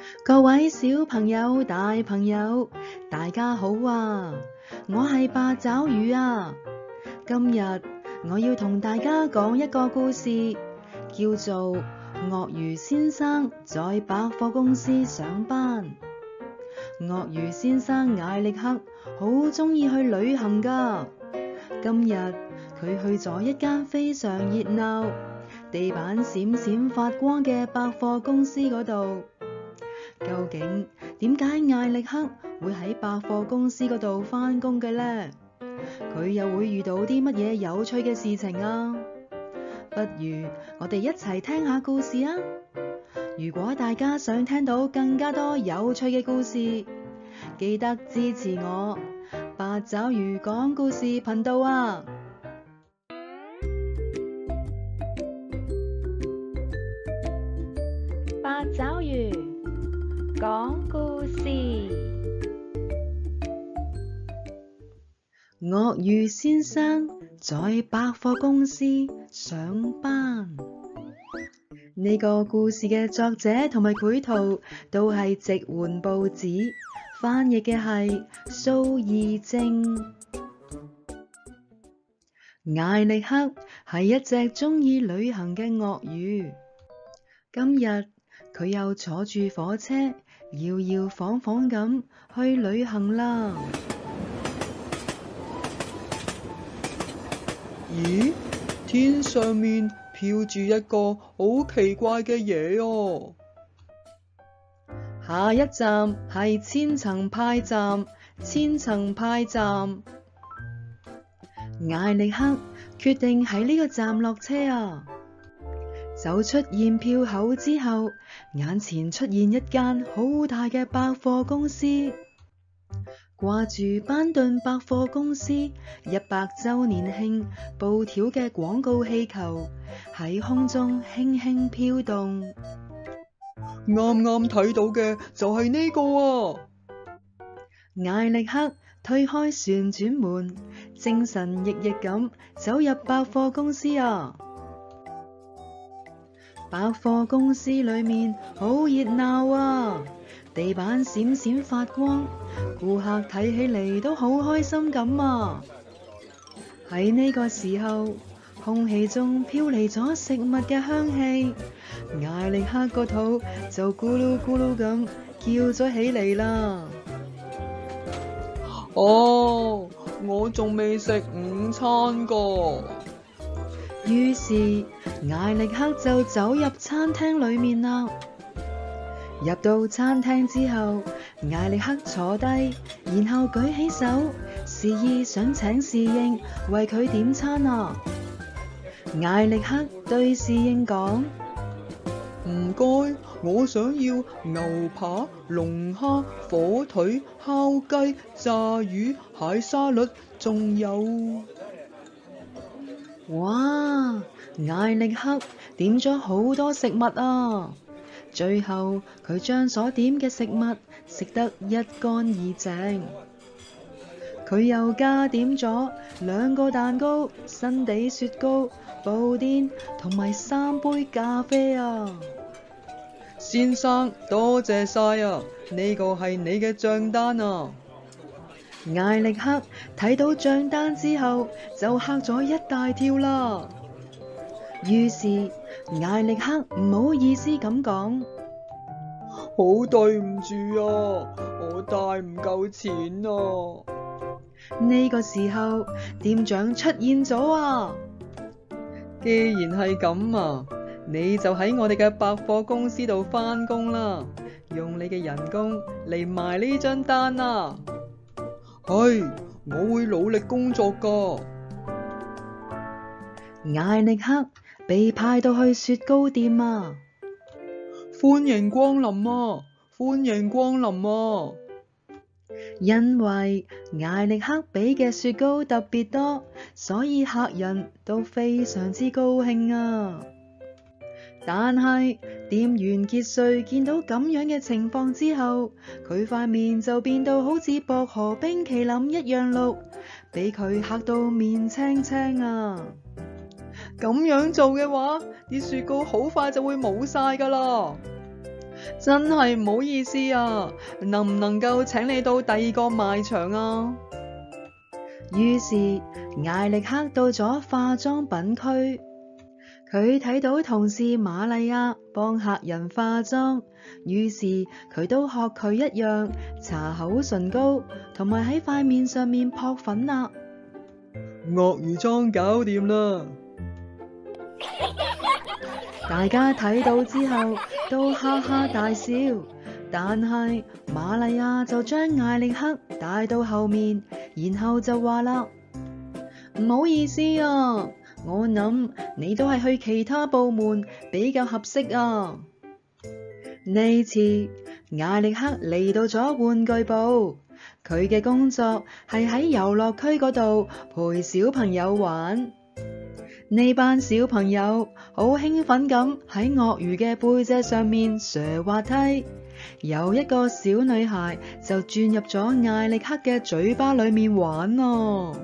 各位小朋友、大朋友，大家好啊！我係八爪魚啊！今日我要同大家講一個故事，叫做《鱷魚先生在百貨公司上班》。鱷魚先生艾力克好鍾意去旅行㗎。今日佢去咗一間非常熱鬧、地板閃閃發光嘅百貨公司嗰度。究竟點解艾力克會喺百貨公司嗰度返工嘅呢？佢又會遇到啲乜嘢有趣嘅事情啊？不如我哋一齊聽下故事啊！如果大家想聽到更加多有趣嘅故事，記得支持我八爪魚講故事頻道啊！八爪魚講故事。鱷魚先生在百貨公司上班。呢個故事嘅作者同埋繪圖都係直垣報子，翻譯嘅係蘇懿禎。艾力克係一隻鍾意旅行嘅鱷魚。今日佢又坐住火車，搖搖晃晃咁去旅行啦。 咦？天上面飄住一個好奇怪嘅嘢哦！ 下一站係千層派站，千層派站。艾力克決定喺呢個站落車啊！走出驗票口之後，眼前出現一間好大嘅百貨公司，掛住班頓百貨公司100週年慶布條嘅廣告氣球喺空中輕輕飄動。 啱啱睇到嘅就係呢個啊！ 艾力克推開旋轉門，精神奕奕咁走入百貨公司啊！百貨公司裏面好熱鬧啊，地板閃閃發光，顧客睇起嚟都好開心咁啊！喺呢個時候，空氣中飄嚟咗食物嘅香氣，艾力克個肚就咕嚕咕嚕咁叫咗起嚟啦。 哦，我仲未食午餐㗎。 於是艾力克就走入餐廳裏面啦。入到餐廳之後，艾力克坐低，然後舉起手，示意想請侍應為佢點餐啊。艾力克對侍應講： 唔該，我想要牛扒、龍蝦、火腿、烤雞、炸魚、蟹沙律，仲有…… 哇！艾力克點咗好多食物啊！最後佢將所點嘅食物食得一乾二淨。佢又加點咗2個蛋糕、新地雪糕、布甸同埋3杯咖啡啊！ 先生，多謝晒啊！呢個係你嘅賬單啊！ 艾力克睇到賬單之後就嚇咗一大跳啦。於是艾力克唔好意思咁講： 好對唔住啊，我帶唔夠錢啊！ 呢個時候店長出現咗啊！ 既然係咁啊，你就喺我哋嘅百貨公司度返工啦，用你嘅人工嚟埋呢張單啊！係，我會努力工作㗎。 艾力克被派到去雪糕店啊！ 歡迎光臨啊！歡迎光臨啊！ 因為艾力克俾嘅雪糕特別多，所以客人都非常之高興啊！但係店員傑瑞見到咁樣嘅情況之後，佢塊面就變到好似薄荷冰淇淋一樣綠，俾佢嚇到面青青啊！ 咁樣做嘅話，啲雪糕好快就會冇晒㗎啦！ 真係唔好意思啊，能唔能夠請你到第二個賣場啊？ 於是艾力克到咗化妝品區，佢睇到同事瑪麗亞幫客人化妝，於是佢都學佢一樣搽口唇膏，同埋喺塊面上面撲粉啦。 鱷魚裝搞掂啦！ 大家睇到之後都哈哈大笑，但係瑪麗亞就將艾力克帶到後面，然後就話啦：唔好意思啊，我諗你都係去其他部門比較合適啊。呢次艾力克嚟到咗玩具部，佢嘅工作係喺遊樂區嗰度陪小朋友玩。呢班小朋友好興奮咁喺鱷魚嘅背脊上面瀡滑梯，有一個小女孩就轉入咗艾力克嘅嘴巴裏面玩啊！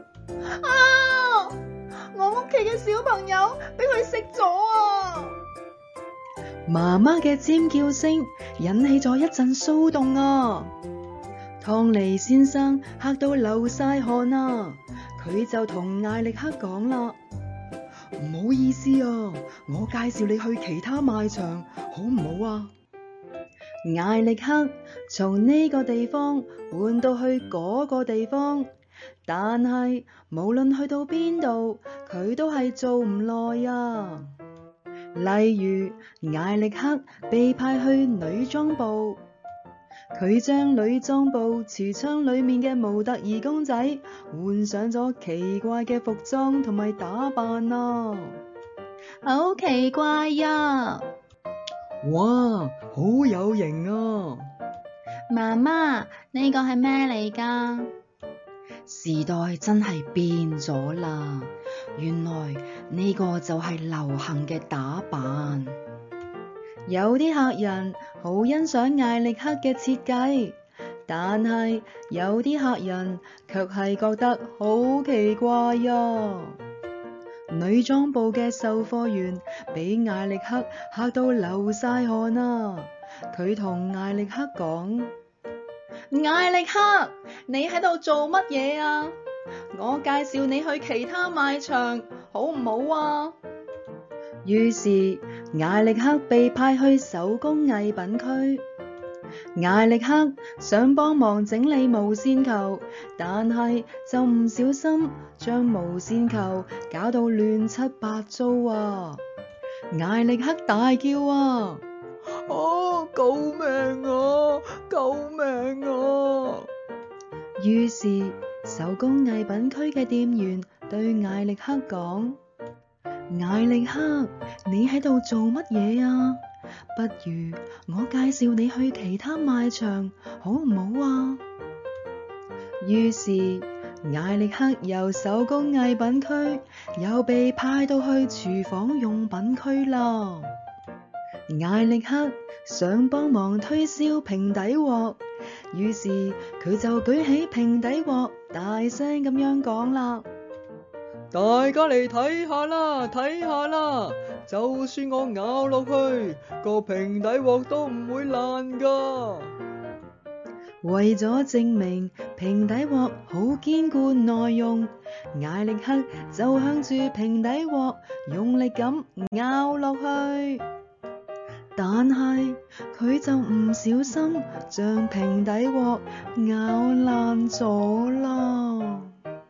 我屋企嘅小朋友俾佢食咗啊！媽媽嘅尖叫聲引起咗一陣騷動啊！湯尼先生嚇到流晒汗啊！佢就同艾力克講啦：唔好意思啊，我介紹你去其他賣場，好唔好啊？艾力克從呢個地方換到去嗰個地方，但係無論去到邊度，佢都係做唔耐啊。例如艾力克被派去女裝部，佢將女裝部櫥窗裏面嘅模特兒公仔換上咗奇怪嘅服裝同埋打扮啊！好奇怪呀！ 哇，好有型啊！ 媽媽，呢個係咩嚟㗎？時代真係變咗啦，原來呢個就係流行嘅打扮。有啲客人好欣賞艾力克嘅設計，但係有啲客人卻係覺得好奇怪呀。女裝部嘅售貨員俾艾力克嚇到流晒汗啊！佢同艾力克講：艾力克，你喺度做乜嘢啊？我介紹你去其他賣場，好唔好啊？於是艾力克被派去手工藝品區。艾力克想幫忙整理無線球，但係就唔小心將無線球搞到亂七八糟啊！艾力克大叫啊！救命啊！救命啊！於是手工藝品區嘅店員對艾力克講：艾力克，你喺度做乜嘢啊？不如我介紹你去其他賣場，好唔好啊？於是艾力克由手工藝品區又被派到去廚房用品區啦。艾力克想幫忙推銷平底鍋，於是佢就舉起平底鍋，大聲咁樣講啦： 大家嚟睇下啦，睇下啦！就算我咬落去，個平底鍋都唔會爛噶。 為咗證明平底鍋好堅固耐用，艾力克就向住平底鍋用力咁咬落去，但係佢就唔小心將平底鍋咬爛咗啦。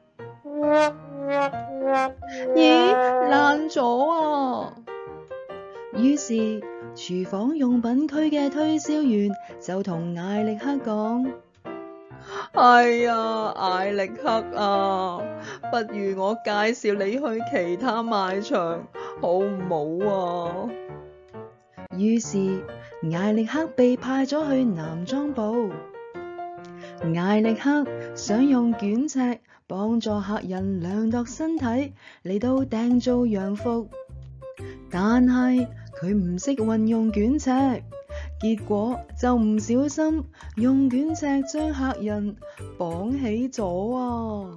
咦，爛咗啊！於是廚房用品區嘅推銷員就同艾力克講： 哎呀，艾力克啊，不如我介紹你去其他賣場，好唔好啊？ 於是艾力克被派咗去男裝部。艾力克想用捲尺幫助客人量度身體嚟到訂做洋服，但係佢唔識運用捲尺，結果就唔小心用捲尺將客人綁起咗啊！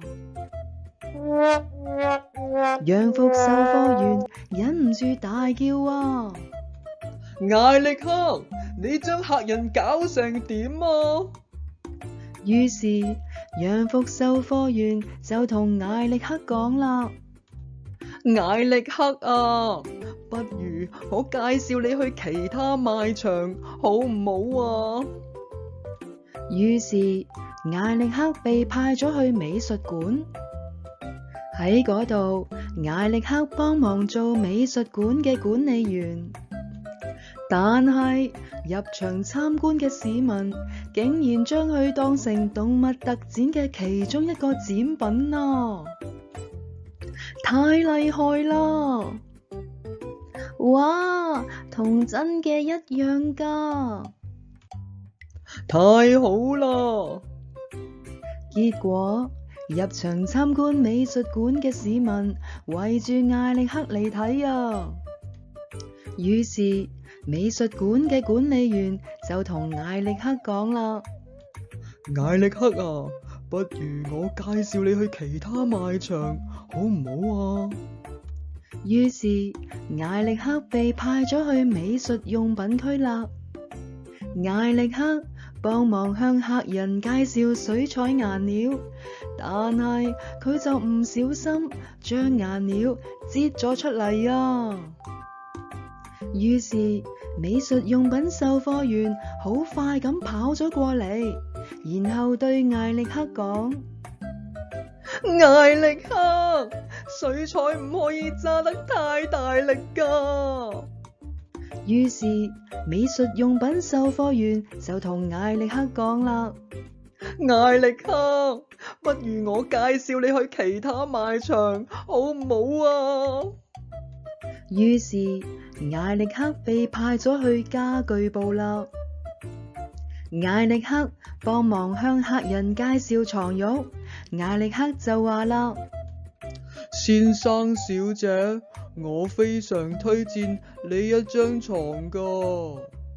洋服售貨員忍唔住大叫啊！ 艾力克， 你將客人搞成點啊？ 於是楊福售貨員就同艾力克講啦： 艾力克啊，不如我介紹你去其他賣場，好唔好啊？ 於是艾力克被派咗去美術館，喺嗰度，艾力克幫忙做美術館嘅管理員。但係入場參觀嘅市民竟然將佢當成動物特展嘅其中一個展品啊！太厲害啦！哇，同真嘅一樣㗎！ 太好啦！ 結果入場參觀美術館嘅市民圍住艾力克嚟睇啊！於是美術館嘅管理員就同艾力克講啦： 艾力克啊，不如我介紹你去其他賣場，好唔好啊？ 於是艾力克被派咗去美術用品區啦。艾力克幫忙向客人介紹水彩顏料，但係佢就唔小心將顏料擠咗出嚟啊！於是美術用品售貨員好快咁跑咗過嚟，然後對艾力克講： 艾力克，水彩唔可以揸得太大力㗎。 於是美術用品售貨員就同艾力克講啦： 艾力克，不如我介紹你去其他賣場，好唔好啊？ 於是艾力克被派咗去家具部啦。艾力克幫忙向客人介紹床褥，艾力克就話啦： 先生小姐，我非常推薦你一張床㗎。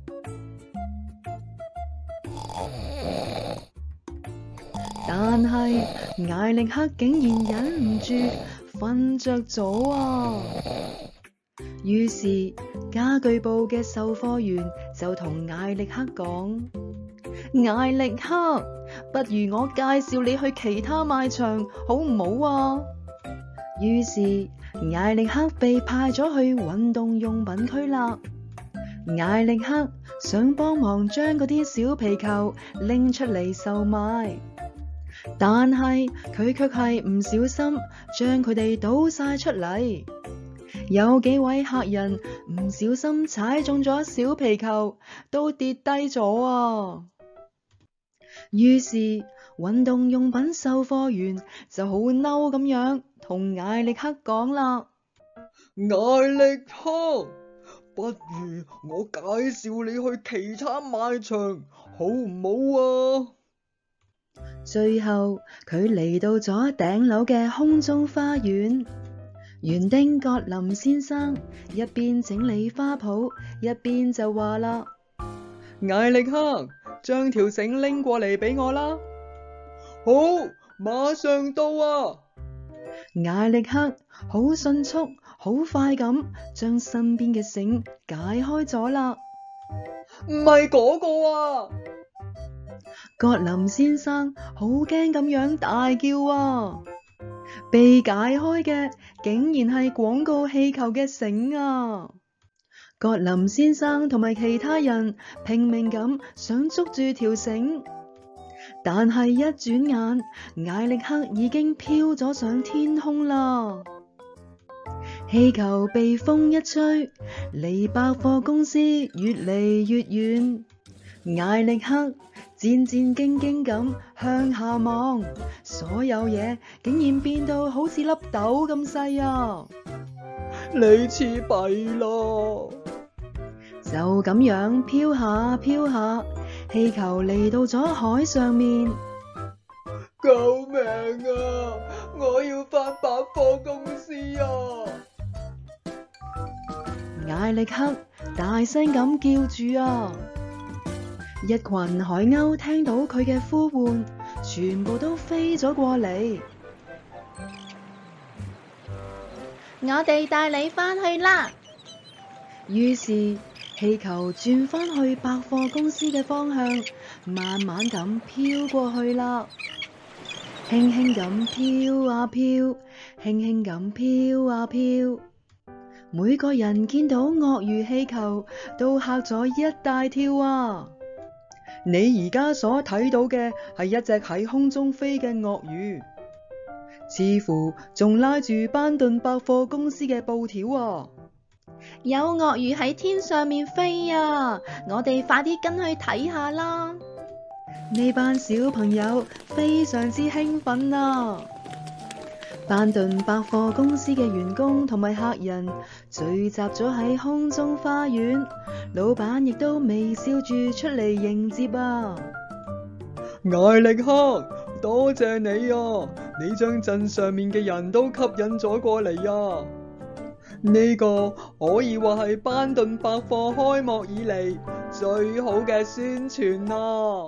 但係艾力克竟然忍唔住瞓着咗啊！於是家具部嘅售貨員就同艾力克講：艾力克，不如我介紹你去其他賣場，好唔好啊？於是艾力克被派咗去運動用品區啦。艾力克想幫忙將嗰啲小皮球拎出嚟售賣，但係佢卻係唔小心將佢哋倒晒出嚟。有幾位客人唔小心踩中咗小皮球，都跌低咗啊！於是運動用品售貨員就好嬲咁樣同艾力克講啦： 艾力克，不如我介紹你去其他賣場，好唔好啊？ 最後佢嚟到咗頂樓嘅空中花園。園丁葛林先生一邊整理花圃，一邊就話啦： 艾力克，將條繩拎過嚟俾我啦。好，馬上到啊！ 艾力克好迅速、好快咁將身邊嘅繩解開咗啦。 唔係嗰個啊！ 葛林先生好驚咁樣大叫啊！被解開嘅竟然係廣告氣球嘅繩啊！葛林先生同埋其他人拼命咁想捉住條繩，但係一轉眼，艾力克已經飄咗上天空啦。氣球被風一吹，離百貨公司越嚟越遠。艾力克戰戰兢兢咁向下望，所有嘢竟然變到好似粒豆咁細啊！ 你似弊咯！ 就咁樣飄下飄下，氣球嚟到咗海上面。 救命啊！我要返百貨公司啊！ 艾力克大聲咁叫住啊！一群海鷗聽到佢嘅呼喚，全部都飛咗過嚟。 我哋帶你返去啦！ 於是氣球轉返去百貨公司嘅方向，慢慢咁飄過去啦，輕輕咁飄啊飄，輕輕咁飄啊飄。每個人見到鱷魚氣球都嚇咗一大跳啊！ 你而家所睇到嘅係一隻喺空中飛嘅鱷魚，似乎仲拉住班頓百貨公司嘅布條啊！ 有鱷魚喺天上面飛啊！我哋快啲跟去睇下啦！呢班小朋友非常之興奮啊！班頓百貨公司嘅員工同埋客人聚集咗喺空中花園，老闆亦都微笑住出嚟迎接啊！ 艾力克，多謝你啊！你將鎮上面嘅人都吸引咗過嚟啊！呢個可以話係班頓百貨開幕以嚟最好嘅宣傳啊！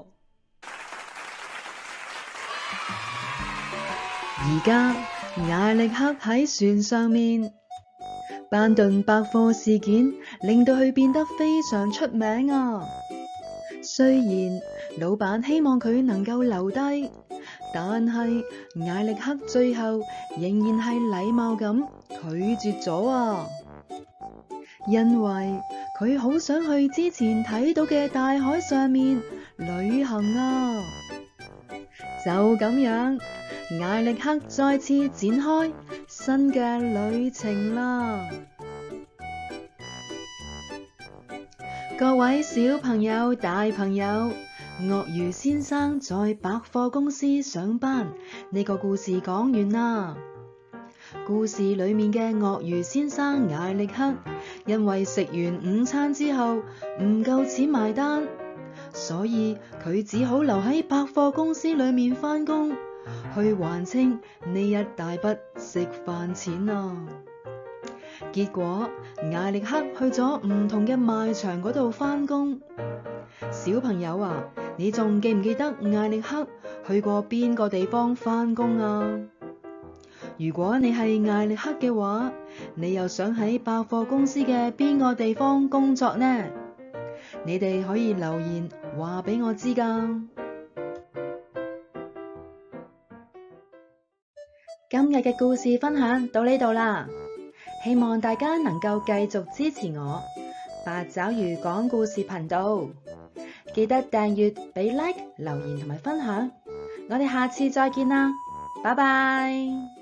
而家艾力克喺船上面，班頓百貨事件令到佢變得非常出名啊！雖然老闆希望佢能夠留低，但係艾力克最後仍然係禮貌咁拒絕咗啊！因為佢好想去之前睇到嘅大海上面旅行啊！就咁樣，艾力克再次展開新嘅旅程啦！各位小朋友、大朋友，鱷魚先生在百貨公司上班，呢個故事講完啦。故事裏面嘅鱷魚先生艾力克，因為食完午餐之後唔夠錢埋單，所以佢只好留喺百貨公司裏面返工，去還清呢一大筆食飯錢啊！結果艾力克去咗唔同嘅賣場嗰度返工。小朋友啊，你仲記唔記得艾力克去過邊個地方返工啊？如果你係艾力克嘅話，你又想喺百貨公司嘅邊個地方工作呢？你哋可以留言話俾我知㗎。今日嘅故事分享到呢度啦，希望大家能夠繼續支持我八爪魚講故事頻道，記得訂閱、俾 like、留言同埋分享。我哋下次再見啦，拜拜。